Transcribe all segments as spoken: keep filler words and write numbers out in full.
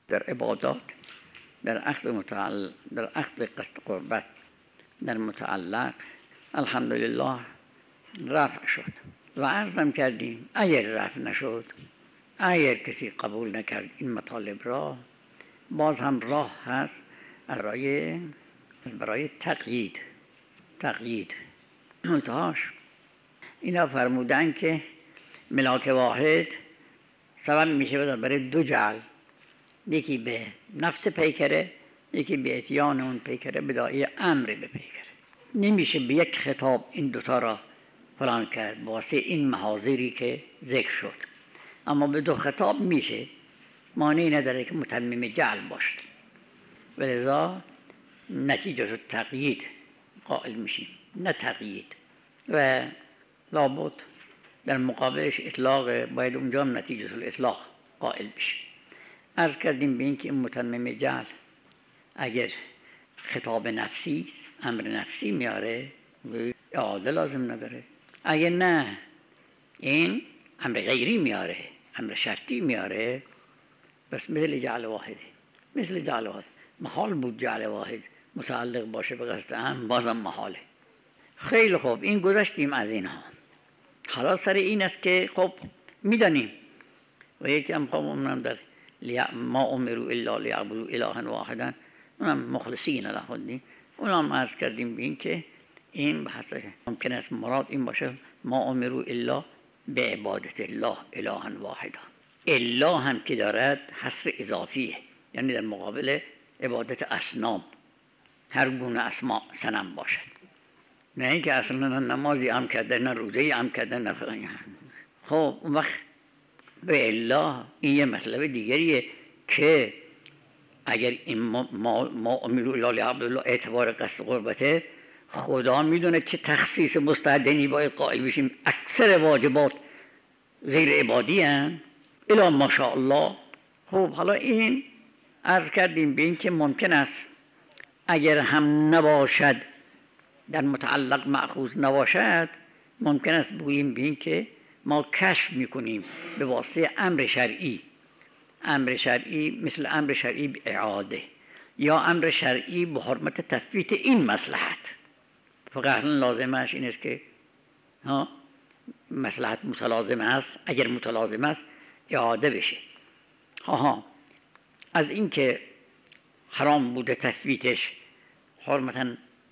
در عبادات، در عقد متعلق، در عقد قصد قربت، در متعلق الحمدلله رفع شد و عرضم کردیم اگر رفع نشد، اگر کسی قبول نکرد این مطالب را، باز هم راه هست برای برای تقیید تقیید منتهاش اینا فرمودن که ملاک واحد سبب میشه برای دو جعل، یکی به نفس پیکره، یکی به اتیان اون پیکره به داعی امر به پیکره. نمیشه به یک خطاب این دوتا را فلان کرد واسه این محاضری که ذکر شد، اما به دو خطاب میشه، مانعی نداره که متمم جعل باشد، ولذا نتیجه تقیید قائل میشیم نه تقیید، و لابد در مقابلش اطلاق، باید اونجا هم نتیجه الاطلاق قائل بشه. عرض کردیم به این که این متمم جعل اگر خطاب نفسی امر نفسی میاره اعاده لازم نداره، اگر نه این امر غیری میاره، امر شرطی میاره، بس مثل جعل واحده، مثل جعل واحد محال بود جعل واحد متعلق باشه به قصد هم، بازم محاله. خیلی خوب، این گذشتیم از اینها. حالا سر این است که خب میدانیم و یکی هم خب اونم در ما امروا الا لیعبدوا الها واحدا، اونم مخلصین له الدین، اونم عرض کردیم به این که این بحث ممکن است مراد این باشه ما امروا الا به عبادت الله الها واحدا. الا هم که دارد حصر اضافیه، یعنی در مقابل عبادت اصنام هر گونه اسماء صنم باشد، نه اینکه اصلا نمازی هم کرده، نه روزه‌ای هم کرده، نه فلان. خب اون وقت به الله این یه مطلب دیگریه که اگر این ما ما امروا الا لیعبدوا اعتبار قصد قربته، خدا میدونه چه تخصیص مستعدنی باید قائل بشیم. اکثر واجبات غیر عبادی هستند الا ماشاءالله. خب حالا این عرض کردیم به این که ممکن است اگر هم نباشد در متعلق مأخوذ نباشد، ممکن است بگوییم به این که ما کشف میکنیم به واسطه امر شرعی، امر شرعی مثل امر شرعی به اعاده، یا امر شرعی به حرمت تثبیت این مصلحت. فقط لازمش این است که ها مصلحت متلازم است، اگر متلازم است اعاده بشه. ها ها از این که حرام بوده تثبیتش حرمتا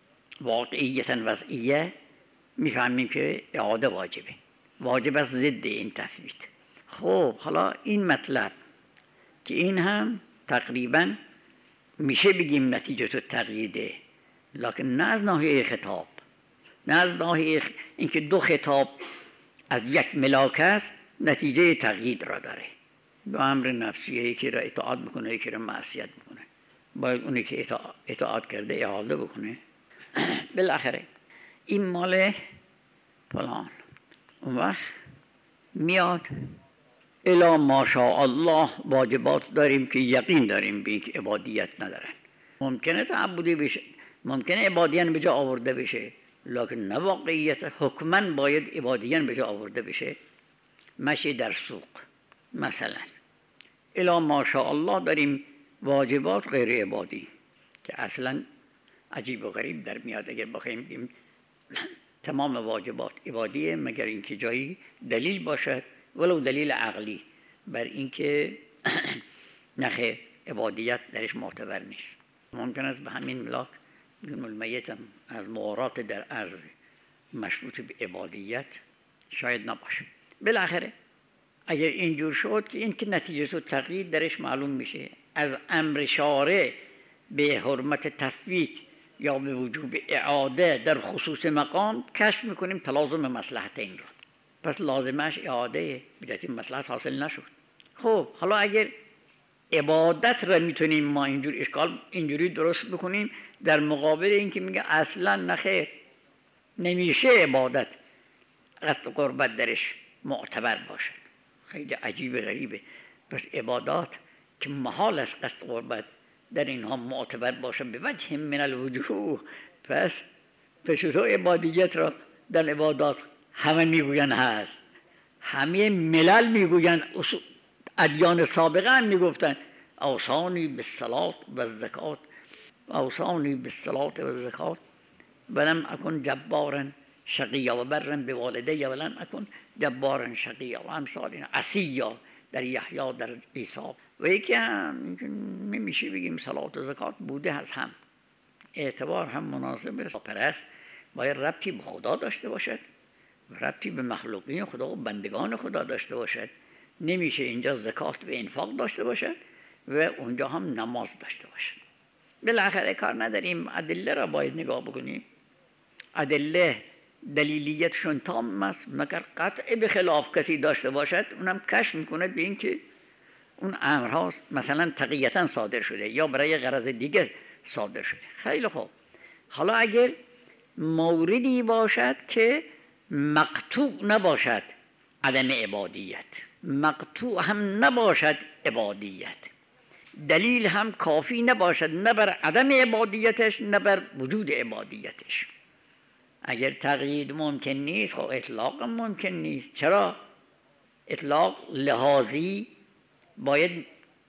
واقعیتا وضعیه، میفهمیم که اعاده واجبه، واجب است ضد این تثبیت. خب حالا این مطلب که این هم تقریبا میشه بگیم نتیجه تو تقییده، لکن نه از ناحیه خطاب، نه از ناحیه اینکه دو خطاب از یک ملاک است نتیجه تقیید را داره. دو امر نفسیه، یکی را اطاعت بکنه یکی را معصیت بکنه، باید اونی که اطاعت کرده اعاده بکنه. بالاخره این مال فلان، اون وقت میاد الا ماشاء الله واجبات داریم که یقین داریم به اینکه عبادیت ندارن. ممکنه تعبدی بشه، ممکنه عبادیان به جا آورده بشه، لکن نه واقعیت حکماً باید عبادیان به جا آورده بشه. مشی در سوق مثلا الا ماشاء الله داریم واجبات غیر عبادی که اصلا عجیب و غریب در میاد اگر بخوایم بگیم تمام واجبات عبادیه، مگر اینکه جایی دلیل باشد ولو دلیل عقلی بر اینکه نخه عبادیت درش معتبر نیست. ممکن است به همین ملاک المیت هم از مغارات در عرض مشروط به عبادیت شاید نباشه. بالاخره اگر اینجور شد که این که نتیجه و تقیید درش معلوم میشه، از امر شارع به حرمت تثبیت یا به وجوب اعاده در خصوص مقام کشف میکنیم تلازم مصلحت این را، پس لازمش اعاده بدت مصلحت حاصل نشد. خب حالا اگر عبادت را میتونیم ما اینجور اشکال اینجوری درست بکنیم در مقابل این که میگه اصلا نخیر نمیشه عبادت قصد قربت درش معتبر باشه، خیلی عجیب غریبه. پس عبادات که محال است قصد قربت در اینها معتبر باشه به وجه من الوجوه، پس پشتو عبادیت را در عبادات همه میگوین هست، همه ملل میگوین، ادیان سابقه هم میگفتن اوصانی بالصلاة و الزکات اوصانی بالصلاة و الزکات ولم اکن جبارا شقیا و برا بوالدی ولم اکن جبارا شقیا و امثال عصیا در یحیی در عیسی. و یکی هم نمیشه بگیم صلات و زکات بوده از هم اعتبار هم مناسب است. پرست باید ربطی به خدا داشته باشد و ربطی به مخلوقین خدا و بندگان خدا داشته باشد. نمیشه اینجا زکات و انفاق داشته باشد و اونجا هم نماز داشته باشد. بالاخره کار نداریم، ادله را باید نگاه بکنیم. ادله دلیلیتشون تام است، مگر قطع به خلاف کسی داشته باشد اونم کشف میکنه به این که اون امرهاست مثلا تقیتا صادر شده یا برای غرض دیگه صادر شده. خیلی خوب، حالا اگر موردی باشد که مقطوع نباشد عدم عبادیت، مقطوع هم نباشد عبادیت، دلیل هم کافی نباشد نه بر عدم عبادیتش نه بر وجود عبادیتش. اگر تقیید ممکن نیست خب اطلاق هم ممکن نیست. چرا؟ اطلاق لحاظی باید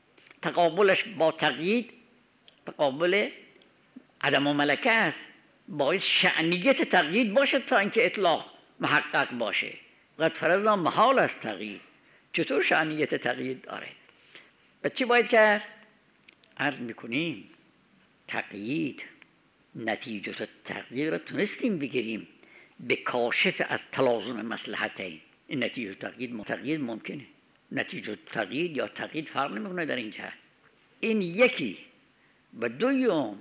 تقابلش با تقیید تقابل عدم و ملکه است. باید شأنیت تقیید باشه تا اینکه اطلاق محقق باشه. قد فرضنا محال است تقیید. چطور شأنیت تقیید داره؟ و چی باید کرد؟ عرض میکنیم تقیید نتیجه تقیید را تونستیم بگیریم به کاشف از تلازم مصلحتین. این نتیجه تقیید تقیید ممکنه. نتیجه تقیید یا تقیید فرق نمیکنه در این جهت. این یکی. و دوم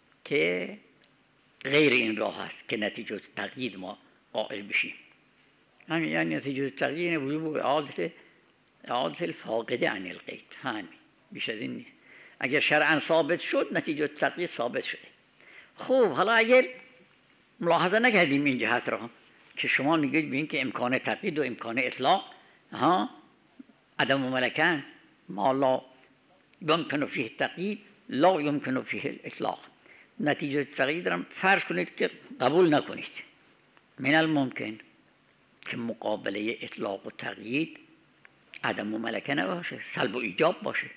که غیر این راه است که نتیجه تقیید ما قائل بشیم. همین یعنی نتیجه تقیید وجوب اعادت اعادت الفاقده عن الغیب. همین، بیش از این نیست. اگر شرعا ثابت شد نتیجه تقیید ثابت شده. خوب، حالا اگر ملاحظه نکردیم این جهت را که شما میگید به این که امکان تقیید و امکان اطلاق ها عدم و ملکن ما لا یمکن فیه تقیید لا یمکن فیه الاطلاق. نتیجه تقیید را فرض کنید که قبول نکنید. من الممکن که مقابله اطلاق و تقیید عدم و ملکه نباشه، سلب و ایجاب باشه.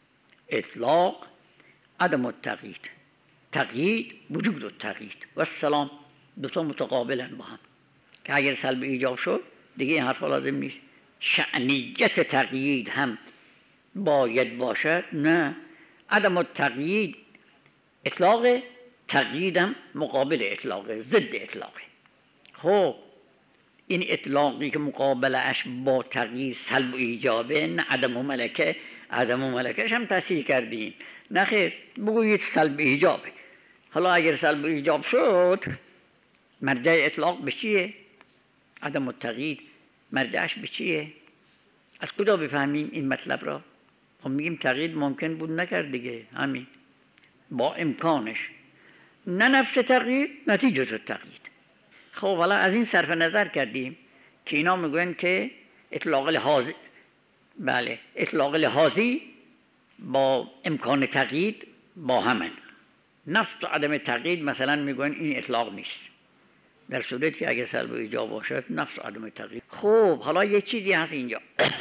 اطلاق عدم و تقیید، تقیید وجود و تقیید و السلام دوتا متقابلن با هم که اگر سلب ایجاب شد دیگه این حرف لازم نیست. شأنیت تقیید هم باید باشد. نه، عدم التقیید اطلاق، تقیید هم مقابل اطلاق، ضد اطلاقه. خب این اطلاقی که مقابله اش با تقیید سلب و ایجابه، نه عدم و ملکه. عدم و ملکهش هم تصحیح کردیم. نه خیر، بگویید سلب ایجابه. حالا اگر سلب ایجاب شد مرجع اطلاق به چیه؟ عدم التقیید مرجعش به چیه؟ از کجا بفهمیم این مطلب را؟ خب میگیم تقیید ممکن بود نکرد دیگه، همین با امکانش. نه نفس تقیید، نتیجه تقیید. خب حالا از این صرف نظر کردیم که اینا میگوین که اطلاق لحاظی، بله اطلاق لحاظی با امکان تقیید با همن. نفس و عدم تقیید مثلا میگوین این اطلاق نیست، در صورتی که اگر سلب و ایجاب باشد نفس و عدم تقیید. خب حالا یه چیزی هست اینجا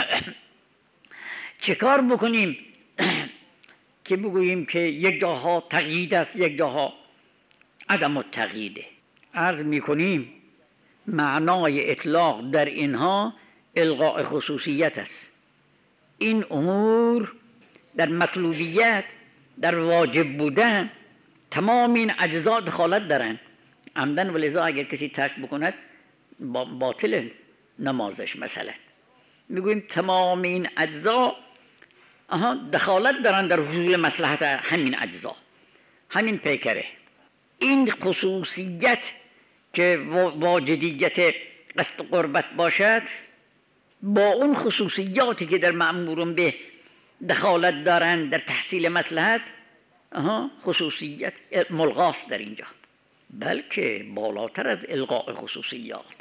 چه کار بکنیم که بگوییم که یک جاها تقیید است یک جاها عدم التقییده؟ عرض میکنیم معنای اطلاق در اینها الغاء خصوصیت است. این امور در مطلوبیت، در واجب بودن تمام این اجزا دخالت دارن عمدن، و لذا اگر کسی ترک بکند باطل نمازش. مثلا میگویم تمام این اجزا دخالت دارن در حصول مصلحت همین اجزا، همین پیکره. این خصوصیت که واجدیت قصد قربت باشد با اون خصوصیاتی که در مأمور به دخالت دارند در تحصیل مصلحت، خصوصیت ملغاست در اینجا، بلکه بالاتر از الغاء خصوصیات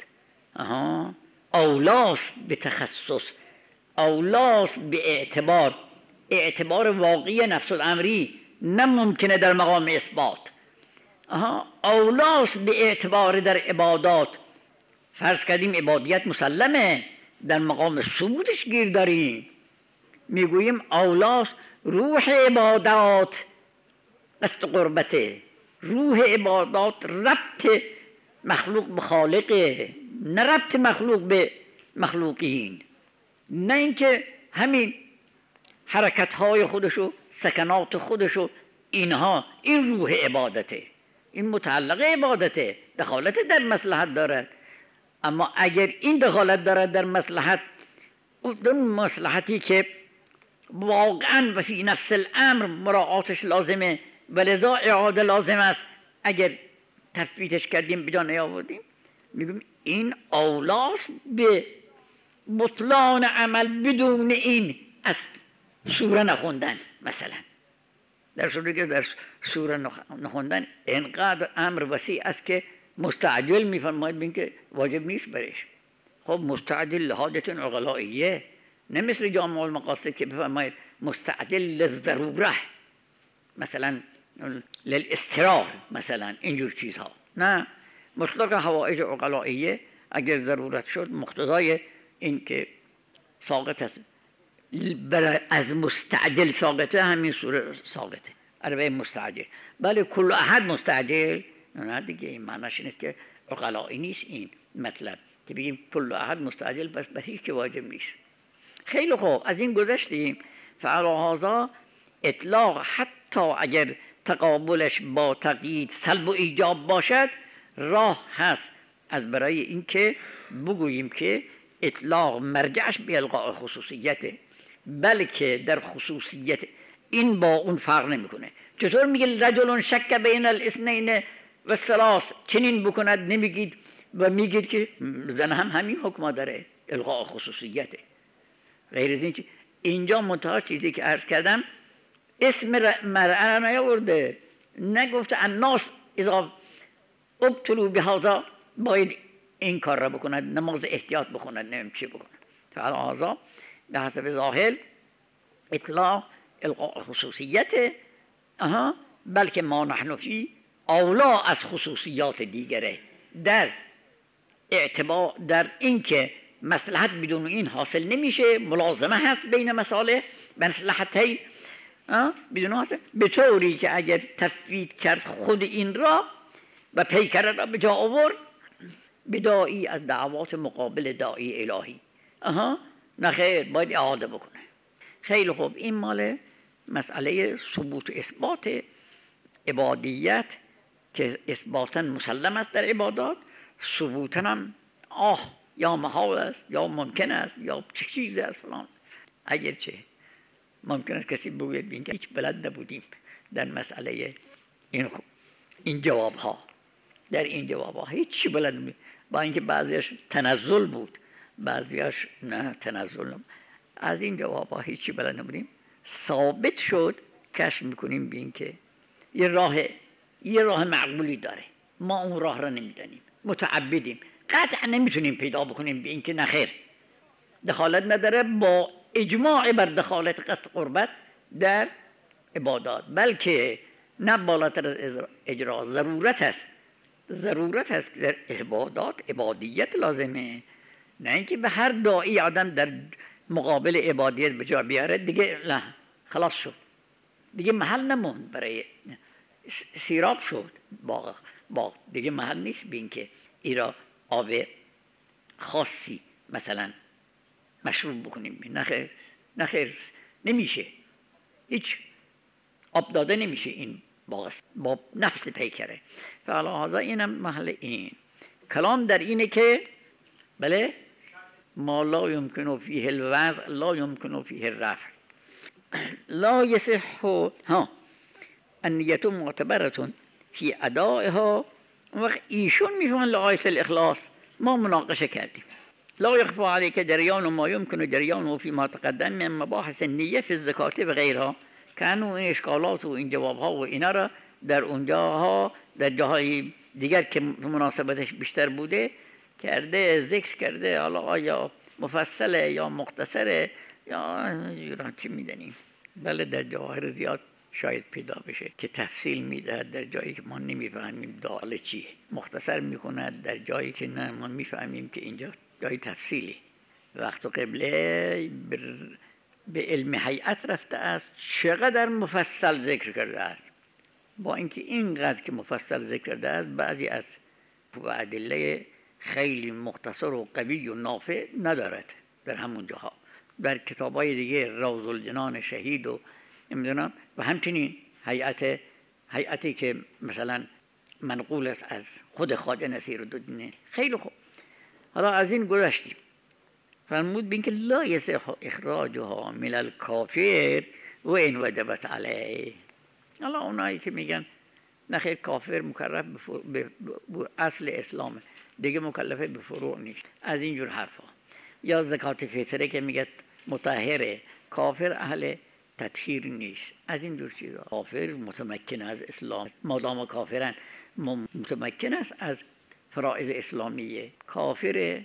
اولاست به تخصص، اولاست به اعتبار اعتبار واقعی نفس الامری، نه ممکنه در مقام اثبات. اولاست به اعتبار در عبادات. فرض کردیم عبادیت مسلمه، در مقام ثبوتش گیر داریم، میگوییم اولاست روح عبادات قصد قربته. روح عبادات ربط مخلوق به خالقه، نه ربط مخلوق به مخلوقین. نه اینکه همین حرکت های خودشو، سکنات خودشو، اینها، این روح عبادته، این متعلق عبادته، دخالت در مصلحت دارد. اما اگر این دخالت دارد در مصلحت، اون مصلحتی که واقعا و فی نفس الامر مراعاتش لازمه و لذا اعاده لازم است، اگر تفویتش کردیم بدان نیاوردیم، میگیم این اولاست به بطلان عمل بدون این از سوره نخوندن. مثلا در صورتی که در سوره نخوندن اینقدر امر وسیع است که مستعجل میفرماید بین که واجب نیست برش. خب مستعجل لحاجت عقلائیه، نه مثل جامع المقاصد که بفرماید مستعجل للضروره، مثلا للاستراح، مثلا اینجور چیزها. نه، مطلق حوائج عقلائیه اگر ضرورت شد مقتضای این که ساقط است، از مستعجل ساقطه، همین سوره ساقطه، عربه مستعجل. بله کل احد مستعجل، نه دیگه این معناش نیست که عقلایی نیست این مطلب که بگیم کل احد مستعجل پس به هیچ که واجب نیست. خیلی خوب، از این گذشتیم. فعلی هذا اطلاق حتی اگر تقابلش با تقیید سلب و ایجاب باشد، راه هست از برای اینکه بگوییم که اطلاق مرجعش به القاء خصوصیته، بلکه در خصوصیت این با اون فرق نمیکنه. چطور میگه رجل شک بین الاثنین و الثلاث، چنین بکند نمیگید و میگید که زن هم همین حکم داره، القاء خصوصیته. غیر از این چی؟ اینجا منتها چیزی که عرض کردم اسم مرأة نیاورده، نگفته الناس اذا ابتلوا بهذا باید این کار را بکند، نماز احتیاط بخوند، نمیم چی بکند. فعلا هذا به حسب ظاهر اطلاع القاء خصوصیت، اها، بلکه ما نحن فی اولا از خصوصیات دیگره، در اعتبار در اینکه مصلحت بدون این حاصل نمیشه، ملازمه هست بین مصالح مصلحتین بدون حاصل، به طوری که اگر تفویت کرد خود این را و پیکره را به جا آورد، بداعی از دعوات مقابل داعی الهی، اها، نخیر باید اعاده بکنه. خیلی خوب، این مال مسئله ثبوت و اثبات عبادیت که اثباتا مسلم است در عبادات، ثبوتا هم آه یا محال است یا ممکن است یا چه چیزی است فلان. اگرچه ممکن است کسی بگوید بین که هیچ بلد نبودیم در مسئله این این جواب ها، در این جواب ها هیچی بلد نبودیم، با اینکه بعضیش تنزل بود، بعضیش نه تنزل نبود. از این جواب ها هیچی بلد نبودیم. ثابت شد، کشف میکنیم بین که یه راه یه راه معقولی داره، ما اون راه را نمیدانیم، متعبدیم، قطعا نمیتونیم پیدا بکنیم به این که نخیر دخالت نداره با اجماع بر دخالت قصد قربت در عبادات، بلکه نه بالاتر از اجرا ضرورت است، ضرورت است که در عبادات عبادیت لازمه، نه اینکه به هر داعی آدم در مقابل عبادیت به جا بیاره دیگه نه خلاص شد، دیگه محل نموند برای سیراب شد، باغ باغ دیگه محل نیست بین که ایرا آب خاصی مثلا مشروب بکنیم. نخیر نخیر نمیشه، هیچ آب داده نمیشه این باغ با نفس پیکره. فعلا هذا اینم محل این کلام در اینه که بله ما لا يمكن فيه الوضع لا يمكن فيه الرفع لا يصح ها النية معتبرة في ادائها. وقت ایشون میفهمن لغایت الاخلاص ما مناقشه کردیم. لا يخفى عليك جريان ما يمكن جريانه فيما تقدم من مباحث النية في الزكاة و غیرها. کانو این اشکالات و این جوابها و اینا را در اونجاها در جاهای دیگر که مناسبتش بیشتر بوده کرده، ذکر کرده. حالا آیا مفصله یا مختصره یا چی میدنیم؟ بله در جواهر زیاد شاید پیدا بشه که تفصیل میدهد در جایی که ما نمیفهمیم دال چیه، مختصر میکند در جایی که نه ما میفهمیم که اینجا جای تفصیلی. وقت و قبله بر به علم هیئت رفته است چقدر مفصل ذکر کرده است. با اینکه اینقدر که مفصل ذکر کرده است بعضی از ادله خیلی مختصر و قوی و نافع ندارد در همون جاها. در کتابای دیگه روض الجنان شهید و نمیدونم و همچنین هیئت هیئتی که مثلا منقول است از خود خواجه نصیرالدین. خیلی خوب، حالا از این گذشتیم. فرمود بین که لا یصح اخراجها من الکافر و ان وجبت علیه. حالا اونایی که میگن نخیر کافر مکلف به اصل اسلامه دیگه مکلفه به فروع نیست، از اینجور حرفا. یا زکات فطره که میگه مطهره، کافر اهل تطهیر نیست، از اینجور چیزا. کافر متمکن از اسلام، مادام کافرن متمکن است از فرائض اسلامیه. کافر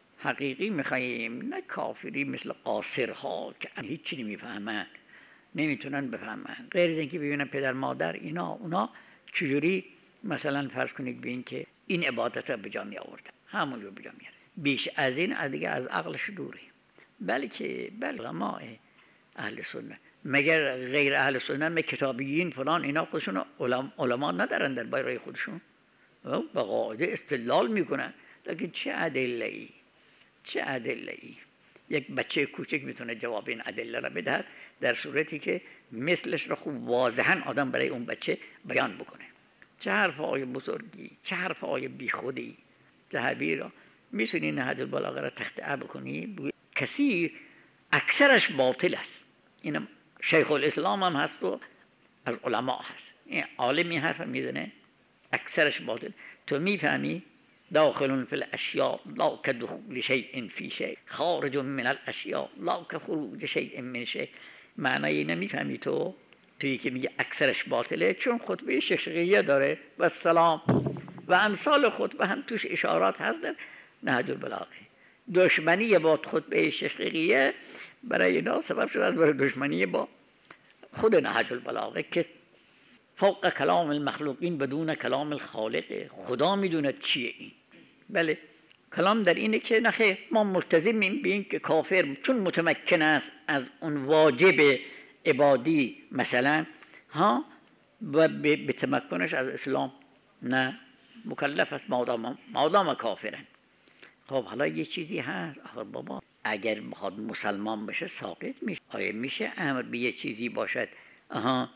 حقیقی میخواییم، نه کافری مثل قاصرها که هیچی نمیفهمن، نمیتونن بفهمن، غیر از اینکه ببینن پدر مادر اینا اونا چجوری مثلا فرض کنید ببین که این عبادت رو به جا می آوردن، همون رو به جا میاره. بیش از این از دیگه از عقلش دوری. بلکه بل علماء اهل سنت، مگر غیر اهل سنت می کتابیین فلان اینا خودشون علم علما ندارن در باره خودشون، به قاعده استدلال میکنن. لیکن چه ادله ای چه ادله ای یک بچه کوچک میتونه جواب این ادله را بدهد، در صورتی که مثلش را خوب واضحا آدم برای اون بچه بیان بکنه. چه حرفای بزرگی، چه حرفای بیخودی. ذهبی را میتونی نهج البلاغه را تخطئه بکنی، کثیر اکثرش باطل است. این شیخ الاسلام هم هست و از علما هست، این عالمی حرف میزنه اکثرش باطل. تو میفهمی داخل فی الاشیاء لا کدخول شیء فی شیء، خارج من الاشیاء لا کخروج شیء من شیء. معنی نمیفهمی تو تویی که میگه اکثرش باطله، چون خطبه شیخیه داره و السلام و امثال خطبه هم توش اشارات هست در نهج البلاغه. دشمنی با خطبه شیخیه برای اینا سبب شده است برای دشمنی با خود نهج البلاغه که فوق کلام المخلوقین بدون کلام الخالق. خدا میدونه چیه این. بله کلام در اینه که نخیر ما ملتزمیم به این که کافر چون متمکن است از اون واجب عبادی مثلا ها و به تمکنش از اسلام نه مکلف است مادام مادام کافرن. خب حالا یه چیزی هست آخر بابا، اگر بخواد مسلمان بشه ساقط میشه. آیا میشه امر به یه چیزی باشد آها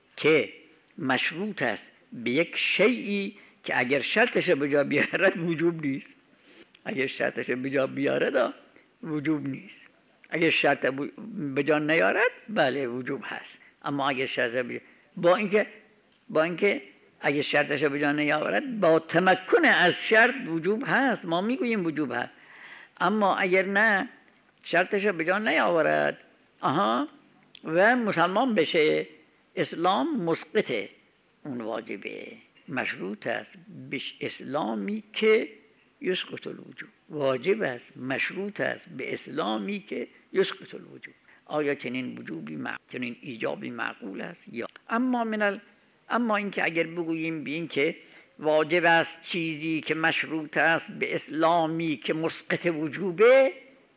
که مشروط است به یک شیئی که اگر شرطش به جا بیارد وجوب نیست؟ اگر شرطش به جا بیارد وجوب نیست، اگر شرط به جا نیارد بله وجوب هست. اما اگر شرط بجا... با اینکه با اینکه اگر شرطش به جا نیاورد با تمکن از شرط وجوب هست، ما میگوییم وجوب هست. اما اگر نه شرطش به جا نیاورد آها و مسلمان بشه، اسلام مسقطه اون واجبه. مشروط است به اسلامی که یسقط الوجوب. واجب است مشروط است به اسلامی که یسقط الوجوب. آیا چنین وجوبی مع... چنین ایجابی معقول است یا اما من ال... اما اینکه اگر بگوییم به این که واجب است چیزی که مشروط است به اسلامی که مسقط وجوبه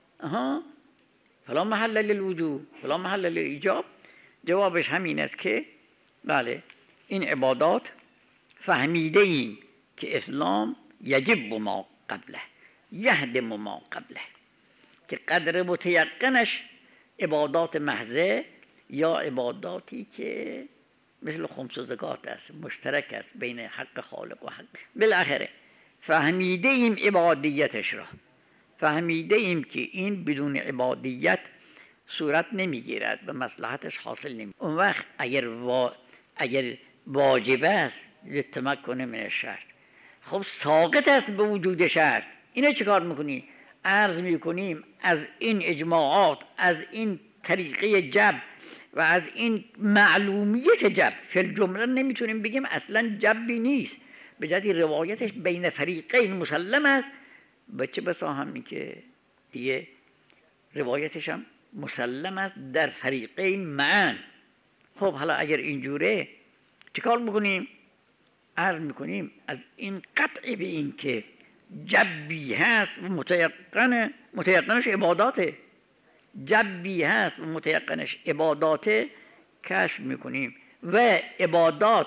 آها فلا محل للوجوب فلا محل للایجاب، جوابش همین است که بله این عبادات فهمیده ایم که اسلام یجب ما قبله یهدم ما قبله، که قدر متیقنش عبادات محضه یا عباداتی که مثل خمس و زکات است، مشترک است بین حق خالق و حق. بالاخره فهمیده ایم عبادیتش را، فهمیده ایم که این بدون عبادیت صورت نمیگیرد و مصلحتش حاصل نمی. اون وقت اگر وا... اگر واجب است للتمکن من الشرط، خب ساقط است به وجود شرط. اینو چه کار میکنی؟ عرض میکنیم از این اجماعات، از این طریقه جبر و از این معلومیت جبر فی الجمله نمیتونیم بگیم اصلا جبری نیست، به جهتی روایتش بین فریقین مسلم است. بچه بسا همی که دیگه روایتش هم مسلم است در فریقین معن. خب حالا اگر اینجوره چیکار میکنیم؟ عرض میکنیم از این قطع به این که جبی هست و متیقن متیقنش عباداته. جبی هست و متیقنش عبادات کشف میکنیم و عبادات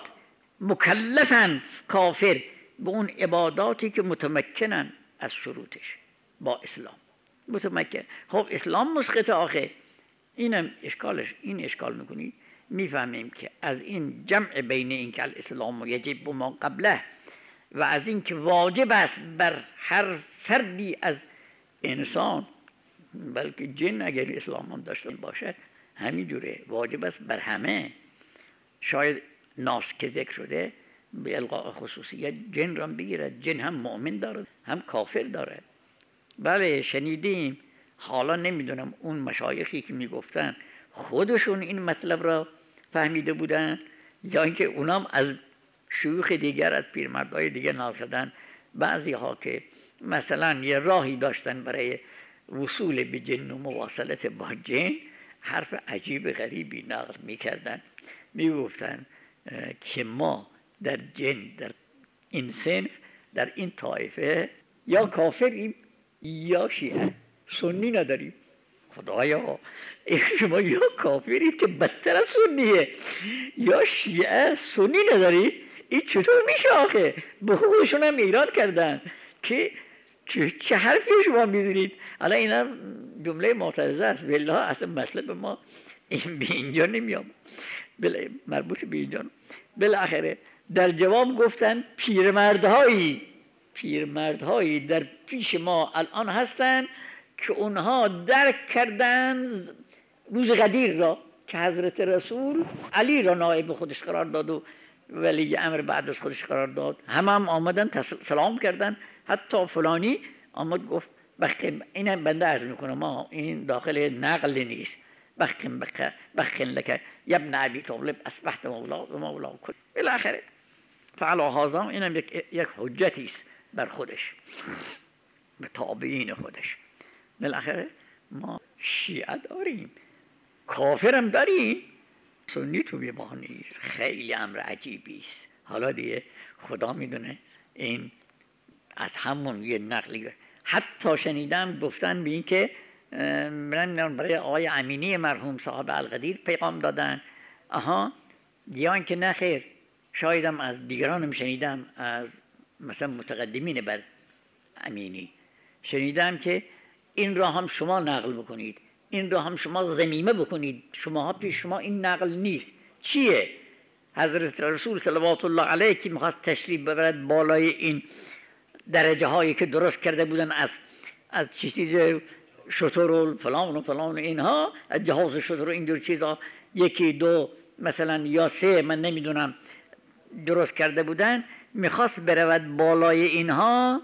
مکلفن کافر به اون عباداتی که متمکنن از شروطش با اسلام متمکن. خب اسلام مسقط آخه، اینم اشکالش، این اشکال میکنی میفهمیم که از این جمع بین این که الاسلام یجب ما قبله و از این که واجب است بر هر فردی از انسان، بلکه جن اگر اسلام هم داشته باشه همین جوره واجب است بر همه. شاید ناس که ذکر شده به القاء خصوصیت جن را بگیرد، جن هم مؤمن دارد هم کافر دارد. بله شنیدیم، حالا نمیدونم اون مشایخی که میگفتن خودشون این مطلب را فهمیده بودن یا اینکه اونام از شیوخ دیگر، از پیرمردای دیگر نقل کردن. بعضی ها که مثلا یه راهی داشتن برای وصول به جن و مواصلت با جن، حرف عجیب غریبی نقل میکردن، میگفتن که ما در جن، در این صنف، در این طایفه یا کافریم یا شیعه، سنی نداریم. خدایا شما یا کافرید که بدتر از سنیه یا شیعه سنی ندارید، این چطور میشه آخه؟ به خودشون هم ایراد کردن که چه حرفی شما میزنید. حالا اینا جمله معترضه است، والله اصلا مطلب ما این به اینجا نمیام، مربوط به اینجا. بالاخره در جواب گفتن پیرمردهایی پیرمردهایی در پیش ما الان هستن که اونها درک کردن روز غدیر را که حضرت رسول علی را نائب خودش قرار داد و ولی امر بعد از خودش قرار داد. همه هم آمدن سلام کردن، حتی فلانی آمد گفت بخن، اینم بنده عرض میکنم ما این داخل نقل نیست، بخن بخن بخن لک ابن ابی طالب اصبحت مولا و مولا کل. بالاخره فعلا هازم اینم یک یک حجتی است بر خودش، به تابعین خودش. بالاخره ما شیعه داریم، کافرم داریم، سنی تو ما نیست. خیلی امر عجیبی است. حالا دیگه خدا میدونه. این از همون یه نقلی حتی شنیدم گفتن به این که من برای آقای امینی مرحوم صاحب القدیر پیغام دادن. آها، یا اینکه نه خیر، شایدم از دیگرانم شنیدم، از مثلا متقدمین بر امینی شنیدم که این را هم شما نقل بکنید، این را هم شما ضمیمه بکنید، شما پیش شما این نقل نیست. چیه؟ حضرت رسول صلوات الله علیه که میخواست تشریف ببرد بالای این درجه هایی که درست کرده بودن از از چیز شتر و فلان و فلان و اینها، از جهاز شتر و اینجور چیزا، یکی دو مثلا یا سه من نمیدونم درست کرده بودن، میخواست برود بالای اینها.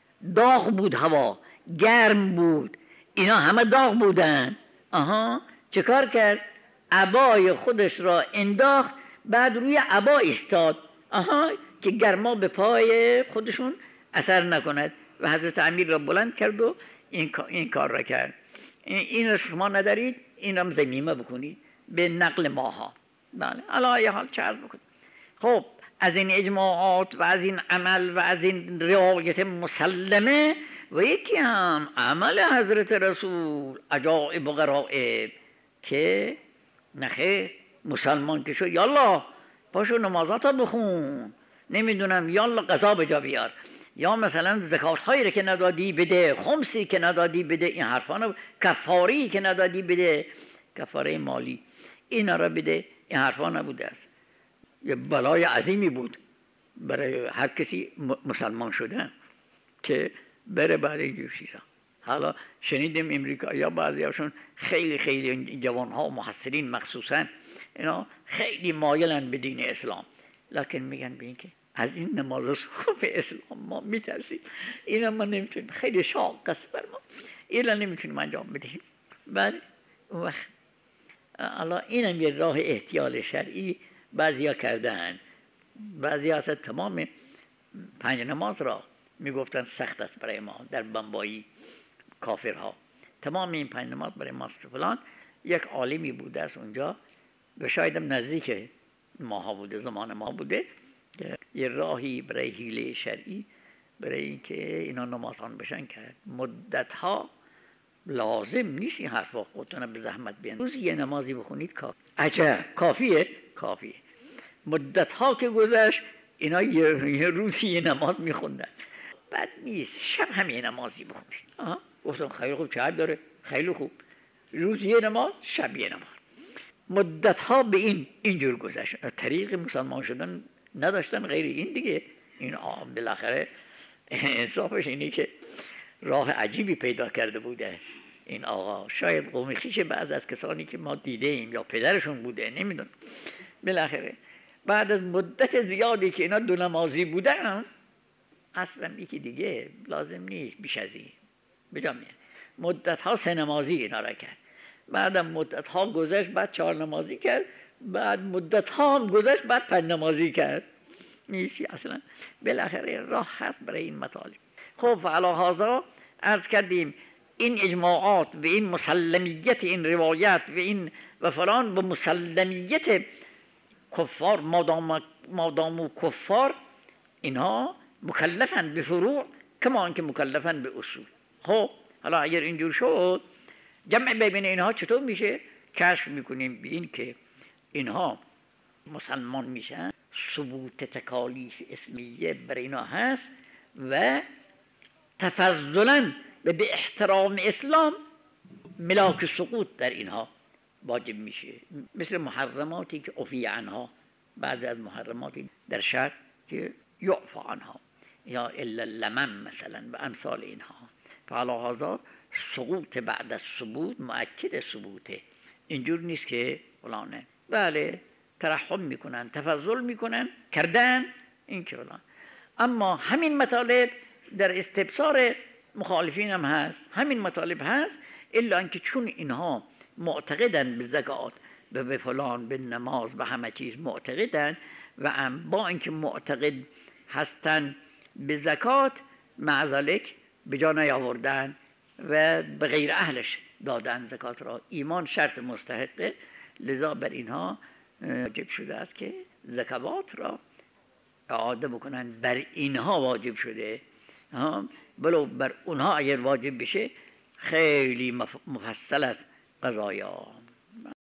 داغ بود، هوا گرم بود، اینا همه داغ بودن. آها، چه کار کرد؟ عبای خودش را انداخت، بعد روی عبا ایستاد، آها، که گرما به پای خودشون اثر نکند، و حضرت امیر را بلند کرد و این, این کار را کرد. این را شما ندارید، این را ضمیمه بکنید به نقل ماها. بله، علی حال چه عرض بکنید. خب از این اجماعات و از این عمل و از این روایت مسلمه و یکی هم عمل حضرت رسول عجائب و غرائب که نخیر مسلمان که شد یالا پاشو نمازاتا بخون، نمیدونم یالا قضا بجا بیار، یا مثلا زکات هایی رو که ندادی بده، خمسی که ندادی بده، این حرفا، کفاری که ندادی بده، کفاره مالی اینا را بده، این حرفا نبوده است. یه بلای عظیمی بود برای هر کسی مسلمان شدن که بره بعد اینجور چیزا. حالا شنیدیم امریکایی ها بعضی هاشون خیلی خیلی جوان ها و محصلین مخصوصا اینا خیلی مایلن به دین اسلام، لکن میگن به این که از این نماز خوب اسلام ما میترسیم، اینا ما نمیتونیم، خیلی شاق است بر ما، اینا نمیتونیم انجام بدهیم. بله اون وقت حالا اینم یه راه احتیال شرعی بعضی ها کردن. بعضی ها اصلا تمام پنج نماز را میگفتن سخت است برای ما در بمبایی کافرها، تمام این پنج نماز برای ماست فلان. یک عالمی بوده از اونجا و شایدم نزدیک ماها بوده، زمان ما بوده، یه راهی برای حیله شرعی برای اینکه اینا نمازان بشن کرد. مدتها لازم نیست این حرفا خودتون به زحمت بیان. روز یه نمازی بخونید کافی. عجب کافیه؟ کافیه. مدت ها که گذشت اینا یه, یه روزی یه نماز میخوندن. بد نیست شب هم یه نمازی بخونید. آها گفتم خیلی خوب، چه داره؟ خیلی خوب. روز یه نماز، شب یه نماز. مدت ها به این اینجور گذشت. طریق مسلمان شدن نداشتن غیر این دیگه. این بالاخره انصافش اینی که راه عجیبی پیدا کرده بوده این آقا. شاید قوم خویش بعض از کسانی که ما دیده ایم یا پدرشون بوده نمیدونم. بالاخره بعد از مدت زیادی که اینا دو نمازی بودن، اصلا یکی دیگه لازم نیست بیش از این بجا میاد. مدت ها سه نمازی اینا را کرد، بعدم مدت ها گذشت بعد چهار نمازی کرد، بعد مدت ها هم گذشت بعد پنج نمازی کرد. نیستی اصلا. بالاخره راه هست برای این مطالب. خب فعلی هذا عرض کردیم این اجماعات و این مسلمیت این روایت و این و فلان و مسلمیت کفار مادام مادام کفار اینها مکلفن به فروع کما اینکه مکلفن به اصول. خب حالا اگر اینجور شد جمع بین اینها چطور میشه؟ کشف میکنیم به این که اینها مسلمان میشن، ثبوت تکالیف اسمیه بر اینا هست و تفضلا و به احترام اسلام ملاک سقوط در اینها واجب میشه. مثل محرماتی که عفی عنها، بعضی از محرماتی در شرع که یعفى عنها یا الا لمن مثلا و امثال اینها. فعلی هذا سقوط بعد از ثبوت مؤکد ثبوته. اینجور نیست که فلانه بله ترحم میکنن تفضل میکنن کردن این که فلان. اما همین مطالب در استبصار مخالفین هم هست، همین مطالب هست، الا اینکه چون اینها معتقدن به زکات و به فلان به نماز و همه چیز معتقدن و هم با اینکه معتقد هستن به زکات معذالک به جا نیاوردن و به غیر اهلش دادن زکات را. ایمان شرط مستحقه، لذا بر اینها واجب شده است که زکوات را اعاده بکنن. بر اینها واجب شده، ولو بر اونها اگر واجب بشه خیلی مفصل است قضایا.